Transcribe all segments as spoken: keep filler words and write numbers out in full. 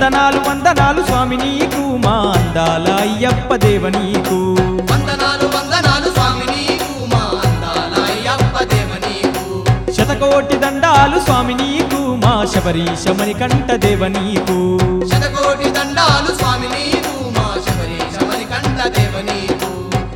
వందనాలు వందనాలు స్వామి నీకు మా అందాల అయ్యప్ప దేవ నీకు వందనాలు వందనాలు స్వామి నీకు మా అందాల అయ్యప్ప దేవ నీకు శతకోటి దండాలు స్వామి నీకు మా శబరీశ మణికంఠ దేవ నీకు శతకోటి దండాలు స్వామి నీకు మా శబరీశ మణికంఠ దేవ నీకు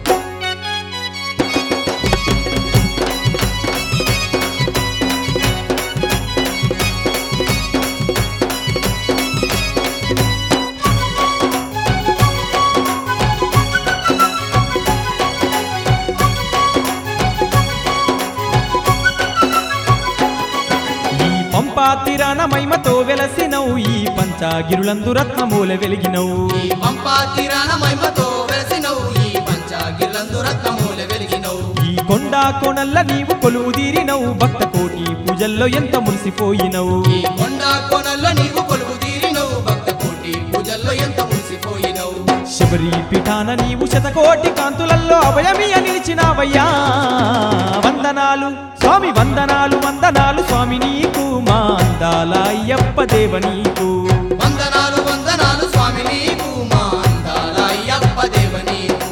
పంపాతిరాన మహిమతో వెలసినవు ఈ పంచాగిరులందు రత్నమూల వెలిగినవు ఈ పంపా తీరాన మహిమతో వెలసినవు ఈ పంచాగిరులందు రత్నమూల వెలిగినవు ఈ కొండ కోణల్ల నీవు కొలువు తీరినవు భక్త కోటి పూజల్లో ఎంత మురిసిపోయినవు ఈ కొండ కోణల్లో నీవు కొలువు తీరినవు భక్త కోటి పూజల్లో ఎంత మురిసిపోయినవు శబరి పీఠాన నీవు శతకోటి కాంతులల్లో అభయమియ నిలిచినావయ్యా వందనాలు స్వామి వందనాలు వందనాలు స్వామి నీకు మా అందాల అయ్యప్ప దేవ నీకు వందనాలు వందనాలు స్వామి నీకు మా అందాల అయ్యప్ప దేవ నీకు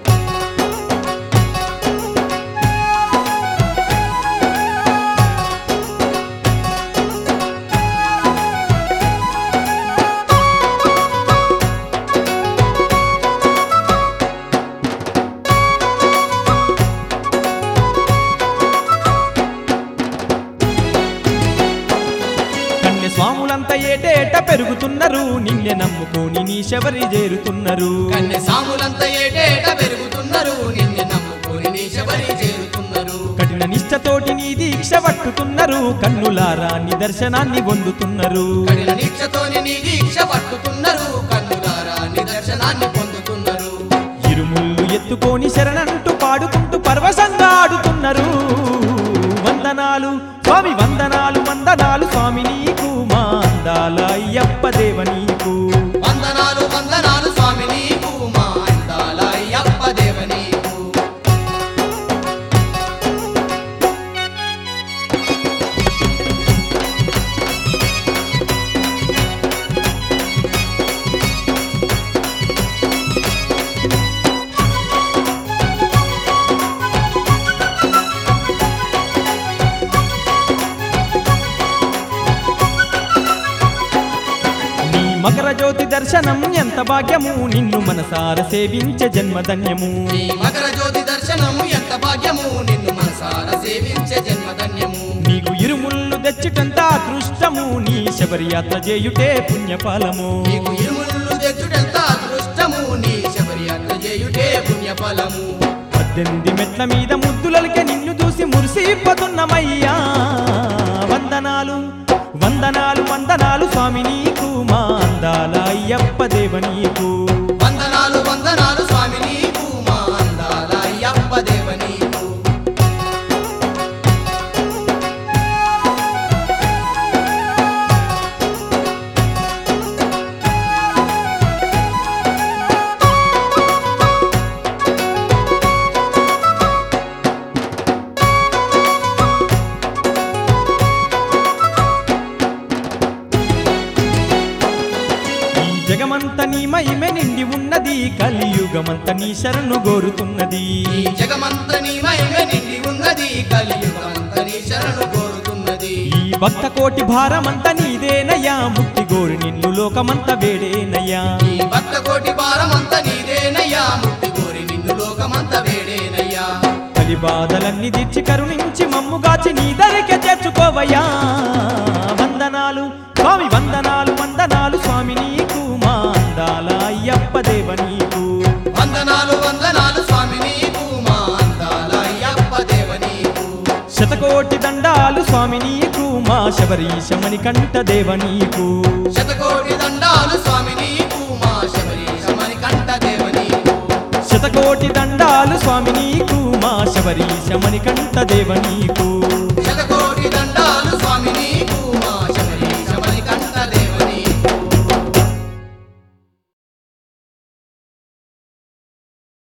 స్వాములంతా ఏటేట పెరుగుతున్నారు నిన్నే నమ్ముకొని నీ శబరి చేరుతున్నారు కన్య సాములంతా ఏటేట పెరుగుతున్నారు నిన్ను నమ్ముకొని నీ శబరి చేరుతున్నారు కఠిన నిష్ఠతోటి నీ దీక్ష పట్టుతున్నారు కన్నులారా నీ దర్శనాన్ని పొందుతున్నారు కఠిన దీక్షతోని నీ దీక్ష పట్టుతున్నారు కన్నులారా నీ దర్శనాన్ని పొందుతున్నారు ఇరుముళ్ళు ఎత్తుకొని శరణంటూ పాడుకుంటూ పరవశంగా ఆడుతున్నారు వందనాలు స్వామి వందనాలు వందనాలు స్వామి నీకు మా అందాల అయ్యప్ప దేవ నీకు వందనాలు వందనాలు స్వామి నీకు మా అందాల అయ్యప్ప దేవ నీకు మకర జ్యోతి దర్శనం ఎంత భాగ్యము నిన్ను మనసార సేవించే జన్మధన్యము నీ మకర జ్యోతి దర్శనం ఎంత భాగ్యము నిన్ను మనసార సేవించే జన్మధన్యము నీకు ఇరుముళ్ళు తెచ్చుటంత అదృష్టము నీ శబరి యాత్ర చేయుటే పుణ్యఫలము నీకు ఇరుముళ్ళు తెచ్చుటెంత అదృష్టము నీ శబరి యాత్ర చేయుటే పుణ్యఫలము పద్దెనిమిది మెట్ల మీద ముద్దులకే నిన్ను చూసి మురిసిపోతున్నమయ్యా వందనాలు వందనాలు వందనాలు స్వామి నీకు మా అందాల అయ్యప్ప దేవ నీకు వందనాలు వందనాలు స్వామి నీకు మా అందాల అయ్యప్ప దేవ నీకు జగమంత నీ మహిమ నిండి ఉన్నది కలియుగమంత నీ శరణు గోరుతున్నది ఈ జగమంత నీ మహిమ నిండి ఉన్నది కలియుగమంత నీ శరణు కోరుతున్నది ఈ భక్త కోటి భారమంత నీదేనయ్యా ముక్తి గోరు నిన్ను లోకమంత వేడేనయ్యా ఈ భక్త కోటి భారమంత నీదేనయ్యా ముక్తి కోరి నిన్ను లోకమంత వేడేనయ్యా కలి బాధలన్నీ తీర్చి కరుణించి మమ్ముగాచి నీ దరికే చేర్చుకోవయ్యా వందనాలు స్వామి వందనాలు వందనాలు స్వామి నీకు మా అందాల అయ్యప్ప దేవ నీకు వందనాలు వందనాలు స్వామి నీకు మా అందాల అయ్యప్ప దేవ నీకు శతకోటి దండాలు స్వామి నీకు మా శబరీశ మణికంఠ దేవ నీకు శతకోటి దండాలు స్వామి నీకు మా శబరీశ మణికంఠ దేవ నీకు శతకోటి దండాలు స్వామి నీకు మా శబరీశ మణికంఠ దేవ నీకు